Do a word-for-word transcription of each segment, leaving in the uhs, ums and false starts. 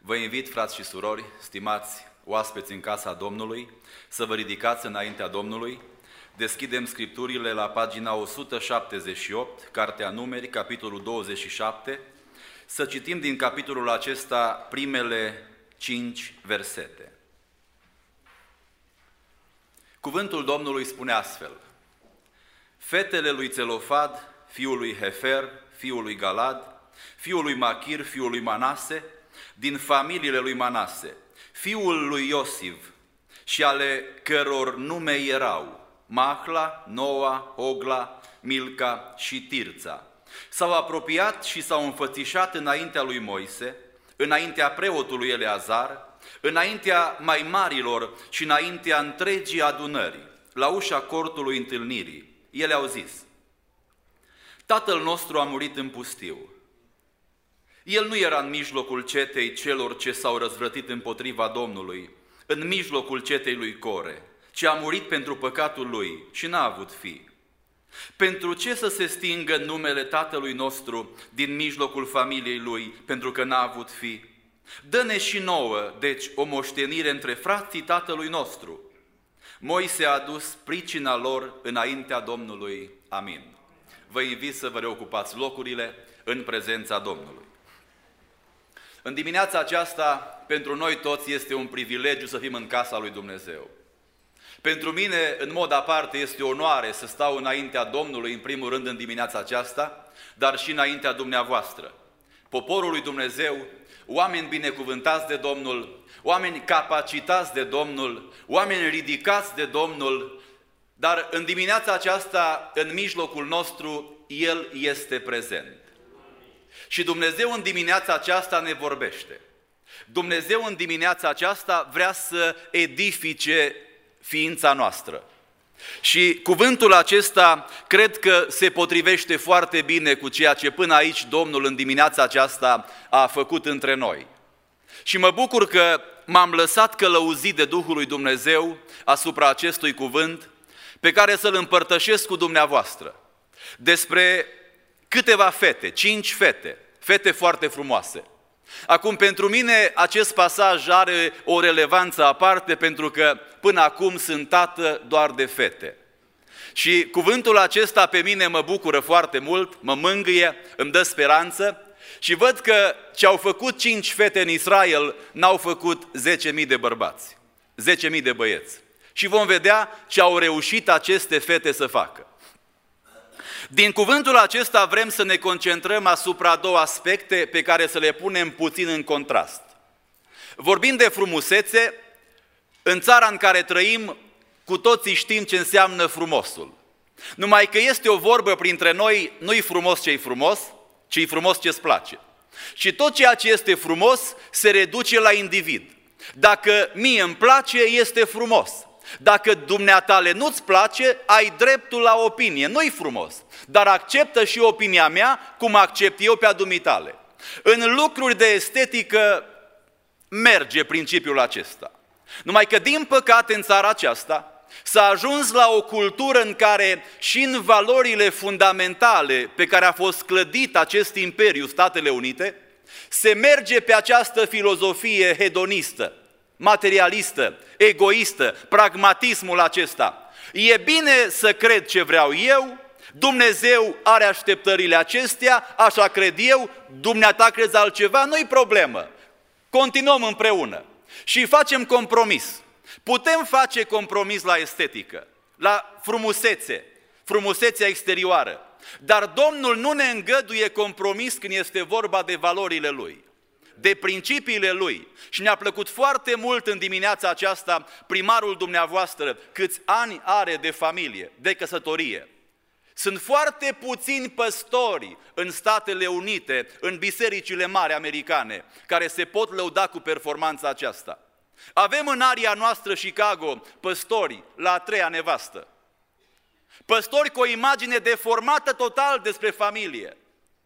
Vă invit, frați și surori, stimați oaspeți în casa Domnului, să vă ridicați înaintea Domnului. Deschidem Scripturile la pagina o sută șaptezeci și opt, Cartea Numeri, capitolul douăzeci și șapte, să citim din capitolul acesta primele cinci versete. Cuvântul Domnului spune astfel: Fetele lui Țelofad, fiul lui Hefer, fiul lui Galad, fiul lui Machir, fiul lui Manase, din familiile lui Manase, fiul lui Iosif, și ale căror nume erau Mahla, Noa, Hogla, Milca și Tirța, s-au apropiat și s-au înfățișat înaintea lui Moise, înaintea preotului Eleazar, înaintea mai marilor și înaintea întregii adunări, la ușa cortului întâlnirii. Ele au zis: Tatăl nostru a murit în pustiu. El nu era în mijlocul cetei celor ce s-au răzvrătit împotriva Domnului, în mijlocul cetei lui Core, ci a murit pentru păcatul lui și n-a avut fi. Pentru ce să se stingă numele tatălui nostru din mijlocul familiei lui, pentru că n-a avut fi? Dă-ne și nouă, deci, o moștenire între frații tatălui nostru. Moise a adus pricina lor înaintea Domnului. Amin. Vă invit să vă reocupați locurile în prezența Domnului. În dimineața aceasta, pentru noi toți este un privilegiu să fim în casa lui Dumnezeu. Pentru mine, în mod aparte, este o onoare să stau înaintea Domnului, în primul rând în dimineața aceasta, dar și înaintea dumneavoastră. Poporul lui Dumnezeu, oameni binecuvântați de Domnul, oameni capacitați de Domnul, oameni ridicați de Domnul, dar în dimineața aceasta, în mijlocul nostru, El este prezent. Și Dumnezeu în dimineața aceasta ne vorbește. Dumnezeu în dimineața aceasta vrea să edifice ființa noastră. Și cuvântul acesta cred că se potrivește foarte bine cu ceea ce până aici Domnul în dimineața aceasta a făcut între noi. Și mă bucur că m-am lăsat călăuzit de Duhul lui Dumnezeu asupra acestui cuvânt pe care să-l împărtășesc cu dumneavoastră. Despre câteva fete, cinci fete, fete foarte frumoase. Acum, pentru mine, acest pasaj are o relevanță aparte, pentru că până acum sunt tată doar de fete. Și cuvântul acesta pe mine mă bucură foarte mult, mă mângâie, îmi dă speranță și văd că ce au făcut cinci fete în Israel n-au făcut zece mii de bărbați, zece mii de băieți. Și vom vedea ce au reușit aceste fete să facă. Din cuvântul acesta vrem să ne concentrăm asupra două aspecte pe care să le punem puțin în contrast. Vorbind de frumusețe, în țara în care trăim, cu toții știm ce înseamnă frumosul. Numai că este o vorbă printre noi, nu-i frumos ce-i frumos, ci-i frumos ce-ți place. Și tot ceea ce este frumos se reduce la individ. Dacă mie îmi place, este frumos. Dacă dumneatale nu-ți place, ai dreptul la opinie, nu-i frumos, dar acceptă și opinia mea cum accept eu pe a dumitale. În lucruri de estetică merge principiul acesta. Numai că, din păcate, în țara aceasta s-a ajuns la o cultură în care și în valorile fundamentale pe care a fost clădit acest imperiu, Statele Unite, se merge pe această filozofie hedonistă, materialistă, egoistă, pragmatismul acesta. E bine să cred ce vreau eu, Dumnezeu are așteptările acestea, așa cred eu, dumneata crezi altceva, nu-i problemă. Continuăm împreună și facem compromis. Putem face compromis la estetică, la frumusețe, frumusețea exterioară, dar Domnul nu ne îngăduie compromis când este vorba de valorile Lui, de principiile Lui. Și ne-a plăcut foarte mult în dimineața aceasta primarul dumneavoastră, câți ani are de familie, de căsătorie. Sunt foarte puțini păstori în Statele Unite, în bisericile mari americane, care se pot lăuda cu performanța aceasta. Avem în aria noastră Chicago păstori la a treia nevastă. Păstori cu o imagine deformată total despre familie.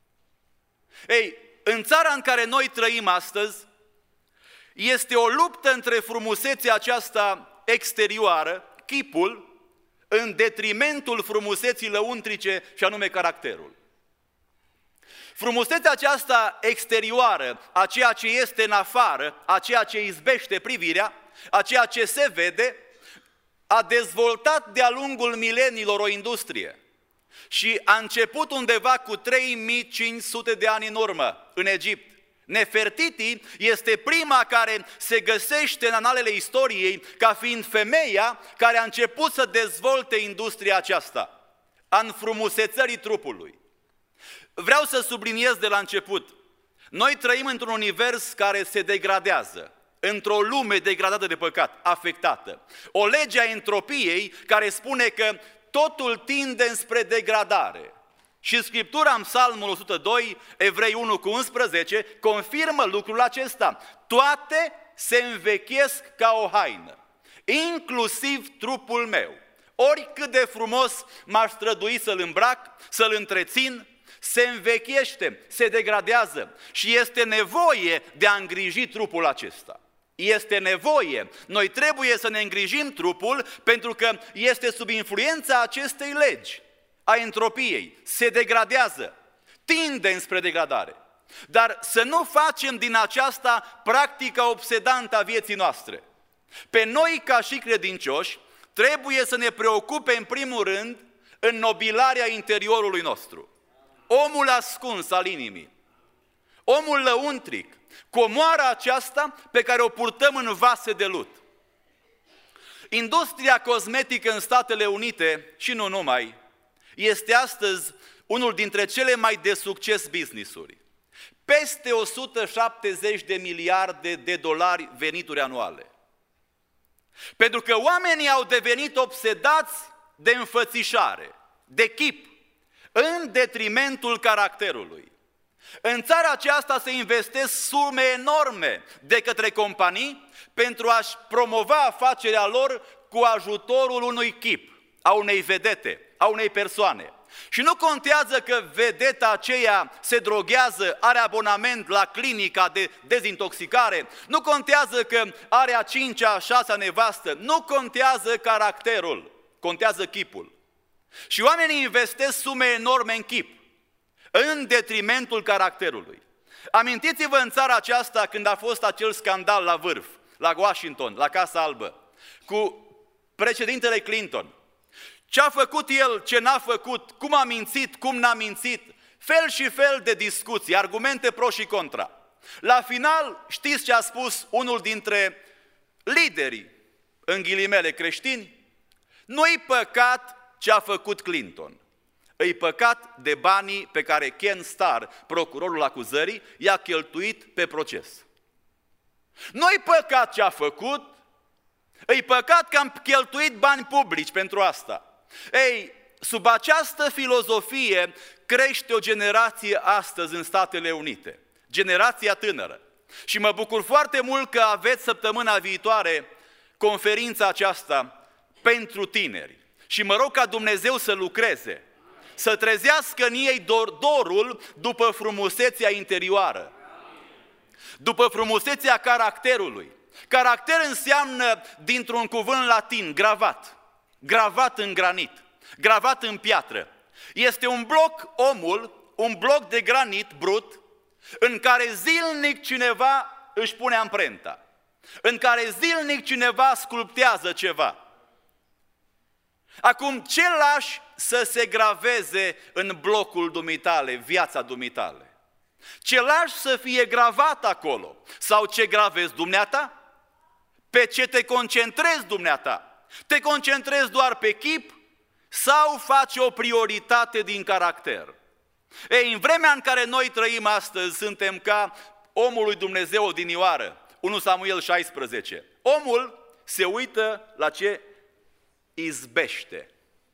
Ei, în țara în care noi trăim astăzi, este o luptă între frumusețea aceasta exterioară, chipul, în detrimentul frumuseții lăuntrice și anume caracterul. Frumusețea aceasta exterioară, a ceea ce este în afară, a ceea ce izbește privirea, a ceea ce se vede, a dezvoltat de-a lungul mileniilor o industrie. Și a început undeva cu trei mii cinci sute de ani în urmă, în Egipt. Nefertiti este prima care se găsește în analele istoriei ca fiind femeia care a început să dezvolte industria aceasta, a înfrumusețării trupului. Vreau să subliniez de la început, noi trăim într-un univers care se degradează, într-o lume degradată de păcat, afectată. O lege a entropiei care spune că totul tinde înspre degradare. Și Scriptura în Psalmul o sută doi, Evrei unu cu unsprezece, confirmă lucrul acesta. Toate se învechesc ca o haină, inclusiv trupul meu. Oricât de frumos m-aș strădui să-l îmbrac, să-l întrețin, se învechește, se degradează și este nevoie de a îngriji trupul acesta. Este nevoie. Noi trebuie să ne îngrijim trupul pentru că este sub influența acestei legi a entropiei. Se degradează, tinde înspre degradare. Dar să nu facem din aceasta practica obsedantă a vieții noastre. Pe noi, ca și credincioși, trebuie să ne preocupe în primul rând înnobilarea interiorului nostru. Omul ascuns al inimii, omul lăuntric, comoara aceasta pe care o purtăm în vase de lut. Industria cosmetică în Statele Unite, și nu numai, este astăzi unul dintre cele mai de succes business-uri. Peste o sută șaptezeci de miliarde de dolari venituri anuale. Pentru că oamenii au devenit obsedați de înfățișare, de chip, în detrimentul caracterului. În țara aceasta se investesc sume enorme de către companii pentru a-și promova afacerea lor cu ajutorul unui chip, a unei vedete, a unei persoane. Și nu contează că vedeta aceea se droghează, are abonament la clinica de dezintoxicare, nu contează că are a cincea, a șasea nevastă, nu contează caracterul, contează chipul. Și oamenii investesc sume enorme în chip, în detrimentul caracterului. Amintiți-vă în țara aceasta când a fost acel scandal la vârf, la Washington, la Casa Albă, cu președintele Clinton. Ce a făcut el, ce n-a făcut, cum a mințit, cum n-a mințit, fel și fel de discuții, argumente pro și contra. La final, știți ce a spus unul dintre liderii, în ghilimele creștini? Nu-i păcat ce a făcut Clinton. Îi păcat de banii pe care Ken Starr, procurorul acuzării, i-a cheltuit pe proces. Nu-i păcat ce a făcut, îi păcat că am cheltuit bani publici pentru asta. Ei, sub această filozofie crește o generație astăzi în Statele Unite, generația tânără. Și mă bucur foarte mult că aveți săptămâna viitoare conferința aceasta pentru tineri. Și mă rog ca Dumnezeu să lucreze, să trezească în ei dor, dorul după frumusețea interioară, după frumusețea caracterului. Caracter înseamnă, dintr-un cuvânt latin, gravat, gravat în granit, gravat în piatră. Este un bloc, omul, un bloc de granit brut, în care zilnic cineva își pune amprenta, în care zilnic cineva sculptează ceva. Acum, ce lași să se graveze în blocul dumitale, viața dumitale? Ce lași să fie gravat acolo? Sau ce gravezi dumneata? Pe ce te concentrezi dumneata? Te concentrezi doar pe chip sau faci o prioritate din caracter? Ei, în vremea în care noi trăim astăzi, suntem ca omul lui Dumnezeu odinioară, unu Samuel șaisprezece. Omul se uită la ce izbește.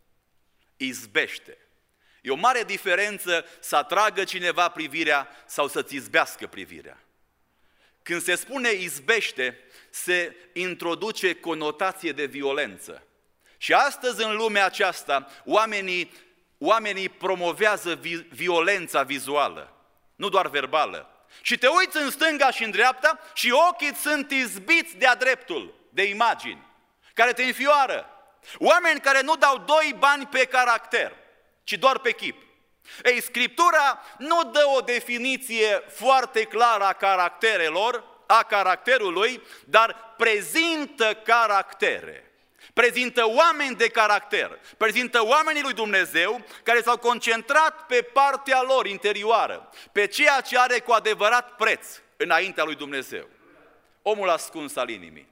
Izbește. E o mare diferență să atragă cineva privirea sau să-ți izbească privirea. Când se spune izbește, se introduce conotație de violență. Și astăzi în lumea aceasta, oamenii, oamenii promovează vi, violența vizuală, nu doar verbală. Și te uiți în stânga și în dreapta și ochii sunt izbiți de-a dreptul, de imagini, care te înfioară. Oameni care nu dau doi bani pe caracter, ci doar pe chip. Ei, Scriptura nu dă o definiție foarte clară a caracterelor, a caracterului, dar prezintă caractere. Prezintă oameni de caracter, prezintă oamenii lui Dumnezeu care s-au concentrat pe partea lor interioară, pe ceea ce are cu adevărat preț înaintea lui Dumnezeu. Omul ascuns al inimii.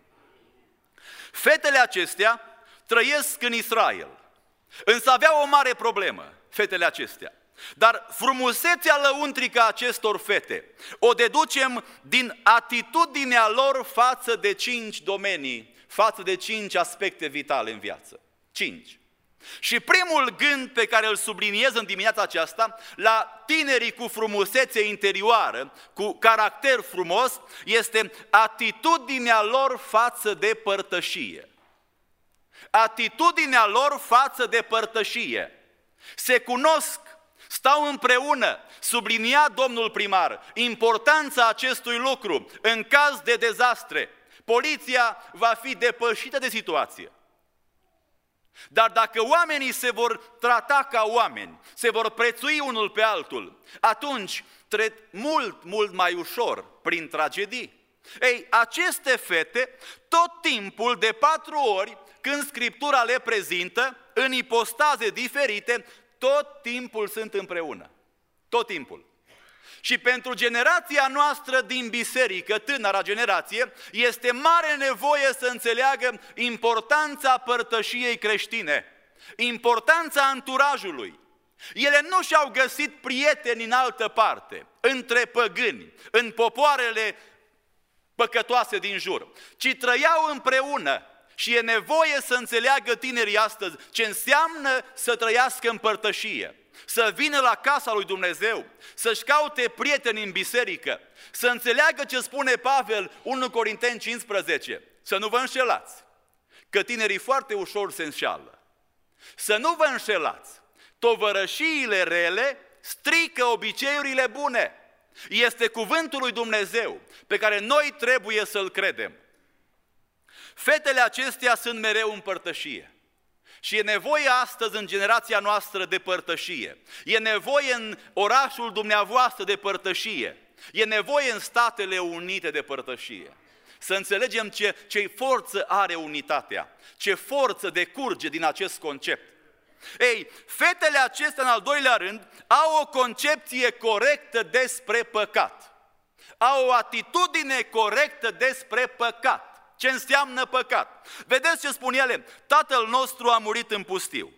Fetele acestea trăiesc în Israel, însă aveau o mare problemă, fetele acestea. Dar frumusețea lăuntrică a acestor fete o deducem din atitudinea lor față de cinci domenii, față de cinci aspecte vitale în viață. Cinci. Și primul gând pe care îl subliniez în dimineața aceasta, la tinerii cu frumusețe interioară, cu caracter frumos, este atitudinea lor față de părtășie. Atitudinea lor față de părtășie. Se cunosc, stau împreună, sublinia domnul primar importanța acestui lucru în caz de dezastre. Poliția va fi depășită de situație. Dar dacă oamenii se vor trata ca oameni, se vor prețui unul pe altul, atunci trec mult, mult mai ușor prin tragedii. Ei, aceste fete, tot timpul de patru ori, când Scriptura le prezintă, în ipostaze diferite, tot timpul sunt împreună. Tot timpul. Și pentru generația noastră din biserică, tânăra generație, este mare nevoie să înțeleagă importanța părtășiei creștine, importanța anturajului. Ele nu și-au găsit prieteni în altă parte, între păgâni, în popoarele păcătoase din jur, ci trăiau împreună. Și e nevoie să înțeleagă tinerii astăzi ce înseamnă să trăiască în părtășie. Să vină la casa lui Dumnezeu, să-și caute prieteni în biserică, să înțeleagă ce spune Pavel, unu Corinteni cincisprezece, să nu vă înșelați, că tinerii foarte ușor se înșeală. Să nu vă înșelați, tovărășiile rele strică obiceiurile bune. Este cuvântul lui Dumnezeu pe care noi trebuie să-l credem. Fetele acestea sunt mereu în părtășie. Și e nevoie astăzi în generația noastră de părtășie. E nevoie în orașul dumneavoastră de părtășie. E nevoie în Statele Unite de părtășie. Să înțelegem ce, ce forță are unitatea, ce forță decurge din acest concept. Ei, fetele acestea, în al doilea rând, au o concepție corectă despre păcat. Au o atitudine corectă despre păcat. Ce înseamnă păcat? Vedeți ce spun ele? Tatăl nostru a murit în pustiu.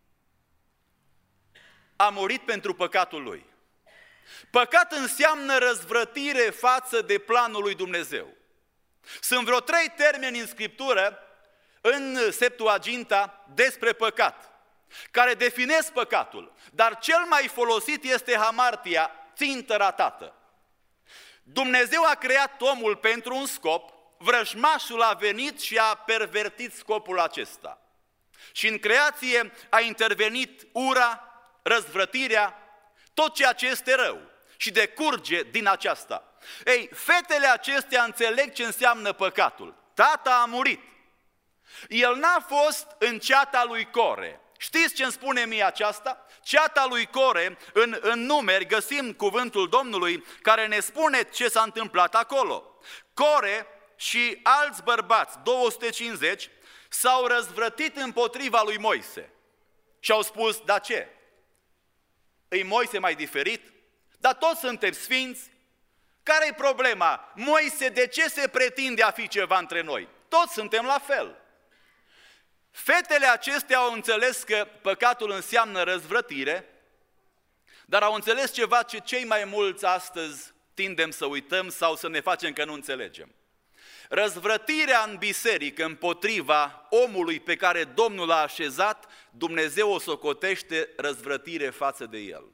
A murit pentru păcatul lui. Păcat înseamnă răzvrătire față de planul lui Dumnezeu. Sunt vreo trei termeni în Scriptură, în Septuaginta, despre păcat, care definesc păcatul, dar cel mai folosit este hamartia, țintă ratată. Dumnezeu a creat omul pentru un scop, vrăjmașul a venit și a pervertit scopul acesta. Și în creație a intervenit ura, răzvrătirea, tot ceea ce este rău și decurge din aceasta. Ei, fetele acestea înțeleg ce înseamnă păcatul. Tata a murit. El n-a fost în ceata lui Core. Știți ce îmi spune mie aceasta? Ceata lui Core, în, în Numeri, găsim cuvântul Domnului care ne spune ce s-a întâmplat acolo. Core și alți bărbați, două sute cincizeci, s-au răzvrătit împotriva lui Moise. Și au spus, da ce? Îi Moise mai diferit? Dar toți suntem sfinți? Care-i problema? Moise, de ce se pretinde a fi ceva între noi? Toți suntem la fel. Fetele acestea au înțeles că păcatul înseamnă răzvrătire, dar au înțeles ceva ce cei mai mulți astăzi tindem să uităm sau să ne facem că nu înțelegem. Răzvrătirea în biserică împotriva omului pe care Domnul l-a așezat, Dumnezeu o socotește răzvrătire față de el.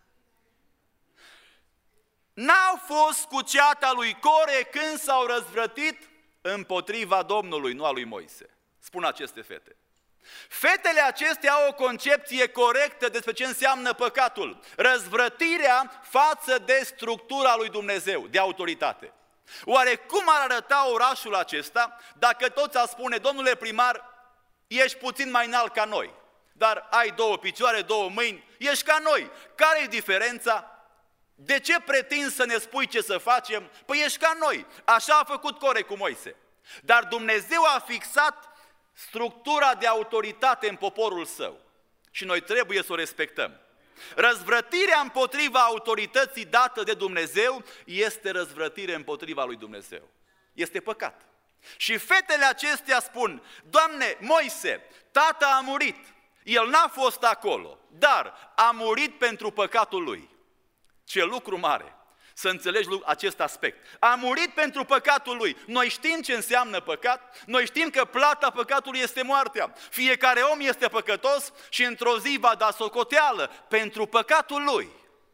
N-au fost cu ceata lui Core când s-au răzvrătit împotriva Domnului, nu a lui Moise. Spun aceste fete. Fetele acestea au o concepție corectă despre ce înseamnă păcatul. Răzvrătirea față de structura lui Dumnezeu, de autoritate. Oare cum ar arăta orașul acesta dacă toți ar spune, domnule primar, ești puțin mai înalt ca noi? dar ai două picioare, două mâini, ești ca noi. Care e diferența? De ce pretinzi să ne spui ce să facem? Păi ești ca noi. Așa a făcut Core cu Moise. Dar Dumnezeu a fixat structura de autoritate în poporul său. Și noi trebuie să o respectăm. Răzvrătirea împotriva autorității dată de Dumnezeu este răzvrătire împotriva lui Dumnezeu. Este păcat. Și fetele acestea spun, Doamne, Moise, tata a murit. El n-a fost acolo, dar a murit pentru păcatul lui. Ce lucru mare! Să înțelegi acest aspect. A murit pentru păcatul lui. Noi știm ce înseamnă păcat, noi știm că plata păcatului este moartea. Fiecare om este păcătos și într-o zi va da socoteală pentru păcatul lui.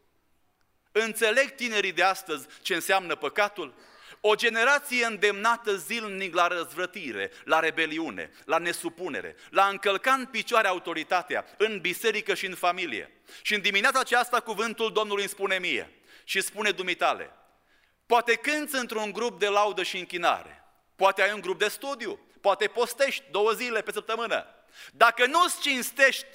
Înțeleg tinerii de astăzi ce înseamnă păcatul? O generație îndemnată zilnic la răzvrătire, la rebeliune, la nesupunere, la încălca în picioare autoritatea, în biserică și în familie. Și în dimineața aceasta cuvântul Domnului îmi spune mie și spune dumitale, poate cânți într-un grup de laudă și închinare, poate ai un grup de studiu, poate postești două zile pe săptămână. Dacă nu-ți cinstești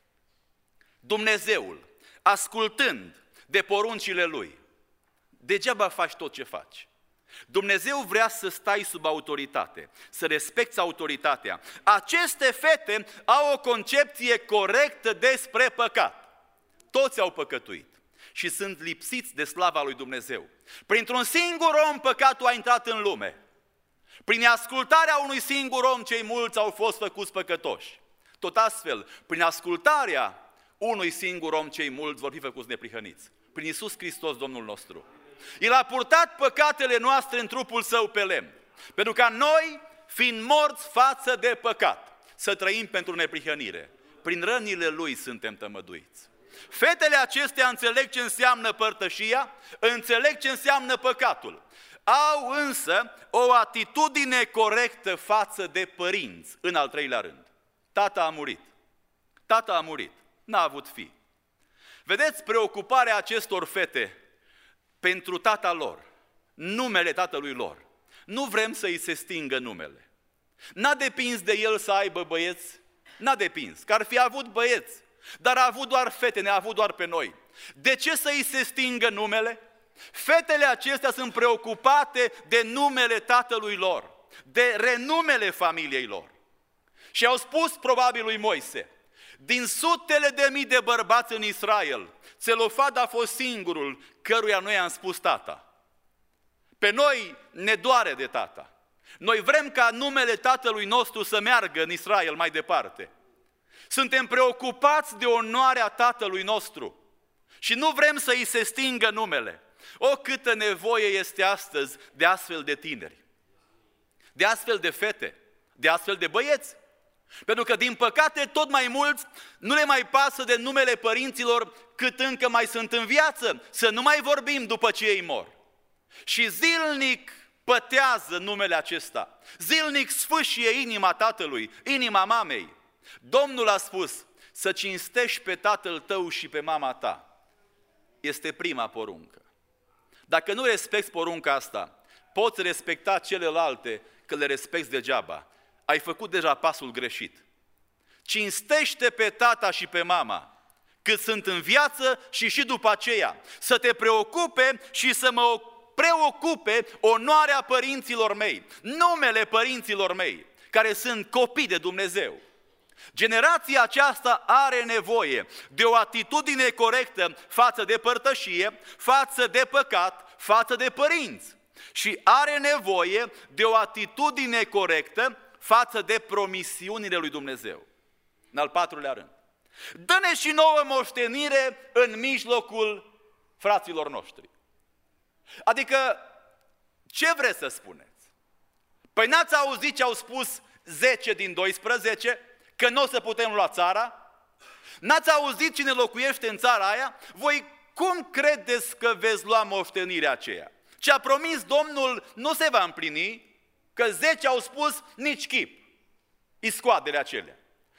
Dumnezeul, ascultând de poruncile Lui, degeaba faci tot ce faci. Dumnezeu vrea să stai sub autoritate, să respecti autoritatea. Aceste fete au o concepție corectă despre păcat. Toți au păcătuit și sunt lipsiți de slava lui Dumnezeu. Printr-un singur om păcatul a intrat în lume. Prin ascultarea unui singur om cei mulți au fost făcuți păcătoși. Tot astfel, prin ascultarea unui singur om cei mulți vor fi făcuți neprihăniți. Prin Iisus Hristos Domnul nostru. El a purtat păcatele noastre în trupul său pe lemn, pentru ca noi, fiind morți față de păcat, să trăim pentru neprihănire. Prin rănile Lui suntem tămăduiți. Fetele acestea înțeleg ce înseamnă părtășia, înțeleg ce înseamnă păcatul. Au însă o atitudine corectă față de părinți, în al treilea rând. Tata a murit. Tata a murit. N-a avut fi. Vedeți preocuparea acestor fete pentru tata lor, numele tatălui lor. Nu vrem să îi se stingă numele. N-a depins de el să aibă băieți, n-a depins, că ar fi avut băieți, dar a avut doar fete, ne-a avut doar pe noi. De ce să îi se stingă numele? Fetele acestea sunt preocupate de numele tatălui lor, de renumele familiei lor. Și au spus probabil lui Moise, din sutele de mii de bărbați în Israel, Țelofad a fost singurul căruia noi am spus tata. Pe noi ne doare de tata. Noi vrem ca numele tatălui nostru să meargă în Israel mai departe. Suntem preocupați de onoarea tatălui nostru și nu vrem să îi se stingă numele. O, câtă nevoie este astăzi de astfel de tineri, de astfel de fete, de astfel de băieți. Pentru că, din păcate, tot mai mulți nu le mai pasă de numele părinților cât încă mai sunt în viață, să nu mai vorbim după ce ei mor. Și zilnic pătează numele acesta, zilnic sfâșie inima tatălui, inima mamei. Domnul a spus să cinstești pe tatăl tău și pe mama ta. Este prima poruncă. Dacă nu respecti porunca asta, poți respecta celelalte, că le respecti degeaba. Ai făcut deja pasul greșit. Cinstește pe tata și pe mama, cât sunt în viață și și după aceea. Să te preocupe și să mă preocupe onoarea părinților mei, numele părinților mei, care sunt copii de Dumnezeu. Generația aceasta are nevoie de o atitudine corectă față de părtășie, față de păcat, față de părinți. Și are nevoie de o atitudine corectă față de promisiunile lui Dumnezeu. În al patrulea rând, dă-ne și nouă moștenire în mijlocul fraților noștri. Adică, ce vreți să spuneți? Păi n-ați auzit ce au spus zece din doisprezece? Că nu o să putem lua țara? N-ați auzit cine locuiește în țara aia? Voi cum credeți că veți lua moștenirea aceea? Ce a promis Domnul nu se va împlini, că zece au spus nici chip, iscoadele acelea.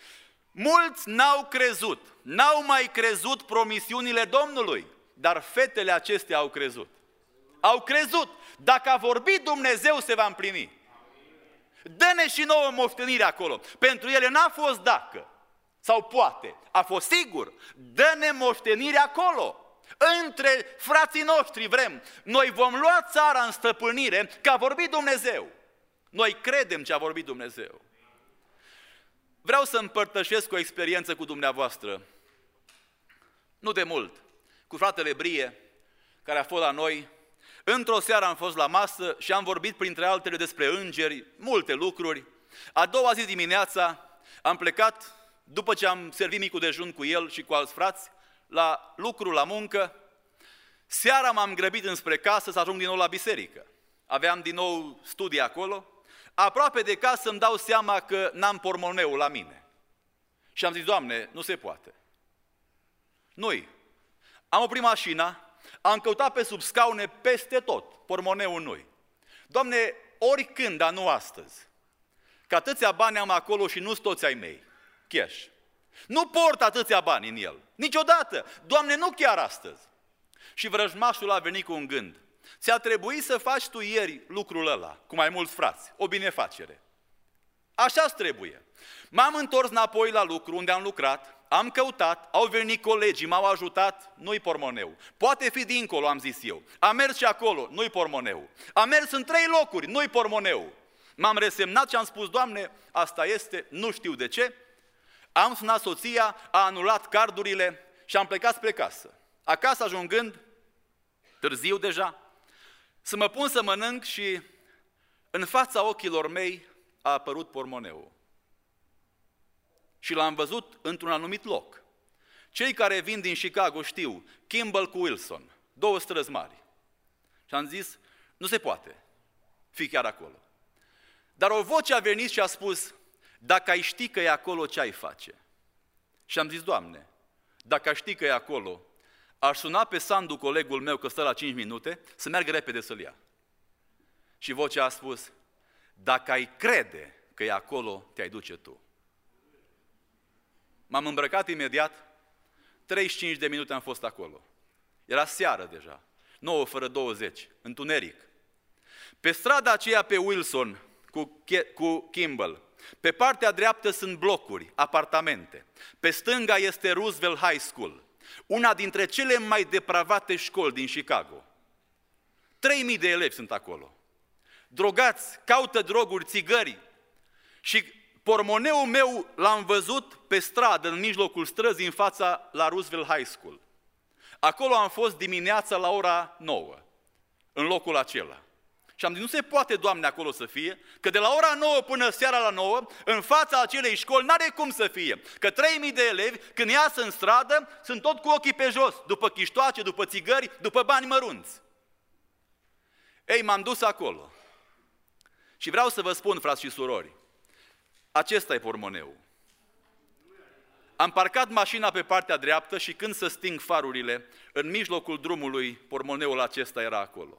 Mulți n-au crezut, n-au mai crezut promisiunile Domnului, dar fetele acestea au crezut. Au crezut, dacă a vorbit Dumnezeu se va împlini. Dă-ne și nouă moștenire acolo. Pentru ele n-a fost dacă, Sau poate, a fost sigur, dă-ne moștenire acolo. Între frații noștri vrem. Noi vom lua țara în stăpânire, că a vorbit Dumnezeu. Noi credem ce a vorbit Dumnezeu. Vreau să împărtășesc o experiență cu dumneavoastră. Nu de mult, cu fratele Brie, care a fost la noi. Într-o seară am fost la masă și am vorbit printre altele despre îngeri, multe lucruri. A doua zi dimineața am plecat, după ce am servit micul dejun cu el și cu alți frați, la lucru, la muncă. Seara m-am grăbit înspre casă să ajung din nou la biserică. Aveam din nou studii acolo. Aproape de casă îmi dau seama că n-am pormoneul la mine. Și am zis, Doamne, nu se poate. Nu-i. Am oprit mașina, am căutat pe sub scaune peste tot, pormoneul nu-i. Doamne, oricând, dar nu astăzi. Că atâția bani am acolo și nu-s toți ai mei. Cash. Nu port atâția bani în el. Niciodată. Doamne, nu chiar astăzi. Și vrăjmașul a venit cu un gând. Ți-a trebuit să faci tu ieri lucrul ăla, cu mai mulți frați, o binefacere. Așa-ți trebuie. M-am întors înapoi la lucru unde am lucrat, am căutat, au venit colegii, m-au ajutat, nu-i pormoneu. Poate fi dincolo, am zis eu. Am mers și acolo, nu-i pormoneu. Am mers în trei locuri, nu-i pormoneu. M-am resemnat și am spus, Doamne, asta este, nu știu de ce. Am sunat soția, a anulat cardurile și am plecat spre casă. Acasă ajungând, târziu deja, să mă pun să mănânc și în fața ochilor mei a apărut pormoneul. Și l-am văzut într-un anumit loc. Cei care vin din Chicago știu, Kimball cu Wilson, două străzi mari. Și am zis, nu se poate fi chiar acolo. Dar o voce a venit și a spus, dacă ai ști că e acolo, ce ai face? Și am zis, Doamne, dacă ai ști că e acolo, aș suna pe Sandu, colegul meu, că stă la cinci minute, să meargă repede să-l ia. Și vocea a spus, dacă ai crede că e acolo, te-ai duce tu. M-am îmbrăcat imediat, treizeci și cinci de minute am fost acolo. Era seară deja, nouă fără douăzeci, întuneric. Pe strada aceea pe Wilson, cu, cu Kimball, pe partea dreaptă sunt blocuri, apartamente. Pe stânga este Roosevelt High School, una dintre cele mai depravate școli din Chicago. trei mii de elevi sunt acolo. Drogați, caută droguri, țigări. Și pormoneul meu l-am văzut pe stradă, în mijlocul străzii, în fața la Roosevelt High School. Acolo am fost dimineața la ora nouă, în locul acela. Și am zis, nu se poate, Doamne, acolo să fie, că de la ora nouă până seara la nouă, în fața acelei școli, n-are cum să fie. Că trei mii de elevi, când iasă în stradă, sunt tot cu ochii pe jos, după chiștoace, după țigări, după bani mărunți. Ei, m-am dus acolo. Și vreau să vă spun, frați și surori, acesta e pormoneul. Am parcat mașina pe partea dreaptă și când să sting farurile, în mijlocul drumului, pormoneul acesta era acolo.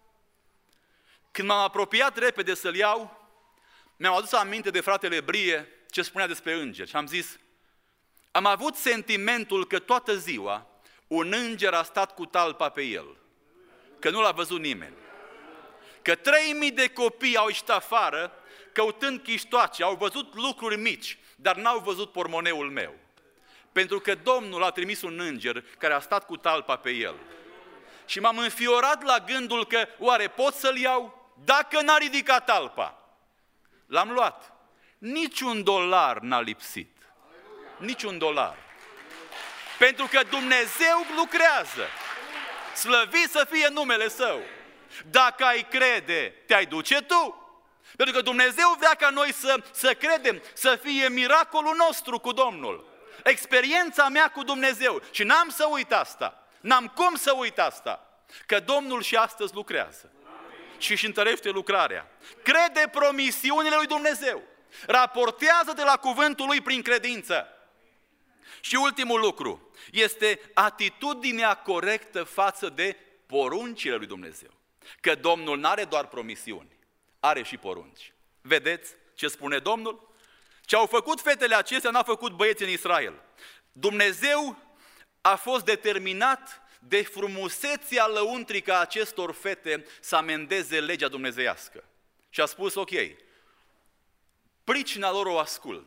Când m-am apropiat repede să-l iau, mi-am adus aminte de fratele Brie ce spunea despre îngeri și am zis, am avut sentimentul că toată ziua un înger a stat cu talpa pe el, că nu l-a văzut nimeni, că trei mii de copii au ieșit afară căutând chiștoace, au văzut lucruri mici, dar n-au văzut pormoneul meu, pentru că Domnul a trimis un înger care a stat cu talpa pe el. Și m-am înfiorat la gândul că oare pot să-l iau? Dacă n-a ridicat talpa. L-am luat. Niciun dolar n-a lipsit. Niciun dolar. Pentru că Dumnezeu lucrează. Slăvit să fie numele Său. Dacă ai crede, te-ai duce tu. Pentru că Dumnezeu vrea ca noi să, să credem, să fie miracolul nostru cu Domnul. Experiența mea cu Dumnezeu. Și n-am să uit asta. N-am cum să uit asta. Că Domnul și astăzi lucrează. Și își întărește lucrarea. Crede promisiunile lui Dumnezeu. Raportează de la cuvântul lui prin credință. Și ultimul lucru este atitudinea corectă față de poruncile lui Dumnezeu. Că Domnul nu are doar promisiuni, are și porunci. Vedeți ce spune Domnul? Ce au făcut fetele acestea n-a făcut băieții în Israel. Dumnezeu a fost determinat de frumusețea lăuntrică a acestor fete să amendeze legea dumnezeiască. Și a spus, ok, pricina lor o ascult,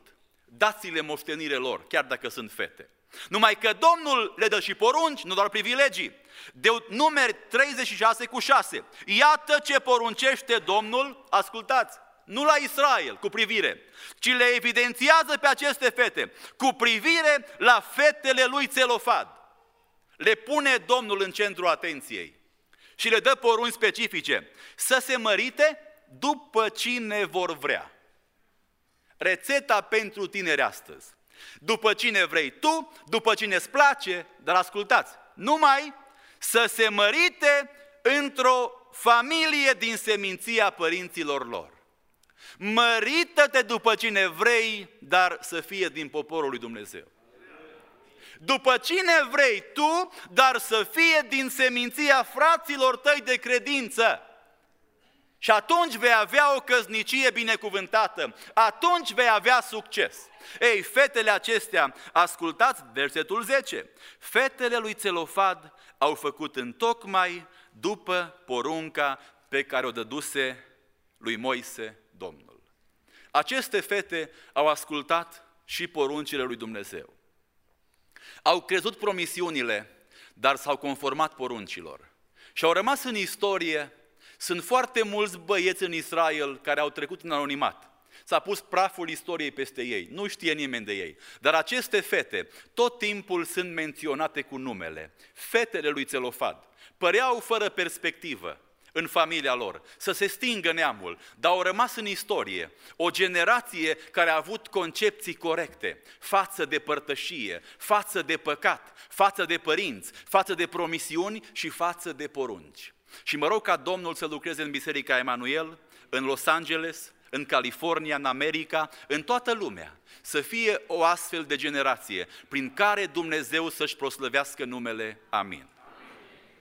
dați-le moștenire lor, chiar dacă sunt fete. Numai că Domnul le dă și porunci, nu doar privilegii. De Numeri treizeci și șase cu șase. Iată ce poruncește Domnul, ascultați, nu la Israel cu privire, ci le evidențiază pe aceste fete cu privire la fetele lui Țelofad. Le pune Domnul în centrul atenției și le dă porunci specifice. Să se mărite după cine vor vrea. Rețeta pentru tineri astăzi. După cine vrei tu, după cine îți place, dar ascultați, numai să se mărite într-o familie din seminția părinților lor. Mărită-te după cine vrei, dar să fie din poporul lui Dumnezeu. După cine vrei tu, dar să fie din seminția fraților tăi de credință. Și atunci vei avea o căsnicie binecuvântată, atunci vei avea succes. Ei, fetele acestea, ascultați versetul zece, fetele lui Țelofad au făcut întocmai după porunca pe care o dăduse lui Moise Domnul. Aceste fete au ascultat și poruncile lui Dumnezeu. Au crezut promisiunile, dar s-au conformat poruncilor. Și au rămas în istorie. Sunt foarte mulți băieți în Israel care au trecut în anonimat. S-a pus praful istoriei peste ei, nu știe nimeni de ei. Dar aceste fete tot timpul sunt menționate cu numele. Fetele lui Țelofad păreau fără perspectivă în familia lor, să se stingă neamul, dar au rămas în istorie o generație care a avut concepții corecte față de părtășie, față de păcat, față de părinți, față de promisiuni și față de porunci. Și mă rog ca Domnul să lucreze în Biserica Emanuel, în Los Angeles, în California, în America, în toată lumea, să fie o astfel de generație prin care Dumnezeu să-și proslăvească numele. Amin.